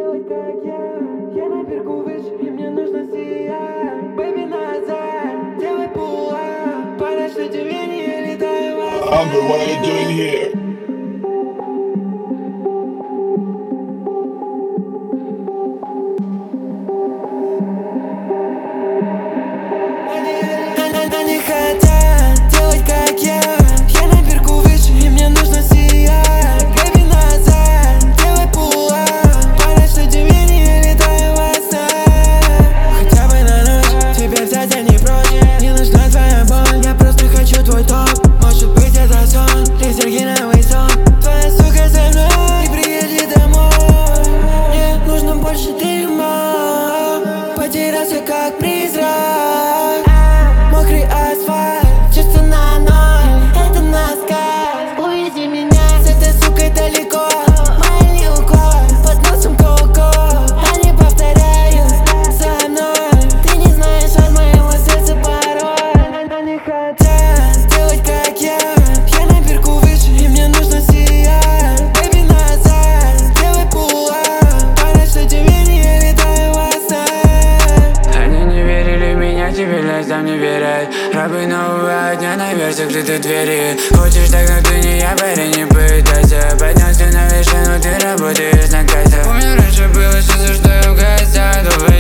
делать как я на берегу выше, и мне нужно сиять. Бэйби, назад, делай пулап, понять, что тебе не летаю в ответ. Amber, what are you doing here? Они хотят делать как я на берегу выше, и мне нужно сиять. Бэйби, назад, делай пулап, понять, что тебе не летаю во снах. Хотя бы на ночь тебя взять я не прочь. Не нужна твоя боль, я просто хочу твой топ. Может быть это сон, ты сергиновый сон. Твоя сука со мной, и приедет домой. Мне нужно больше дыма, потерялся как призрак. Мокрый асфальт, чувство на ноль, это насказ. Увези меня с этой сукой далеко. Мой укол, под носом коко. Они повторяют за мной. Ты не знаешь от моего сердца пароль. Они хотят сделать как я на берегу выше, и мне нужно сиять. Бэйби, назад, делай пулап, понять, что тебе не летаю во снах. Они не верили в меня, теперь сам не верят. Рабы нового дня наверх закрыты двери. Хочешь так, но ты не я, парень, не пытайся. Поднялся на вершину, ты работаешь на кайсах. У меня раньше было все, за что я в гостях.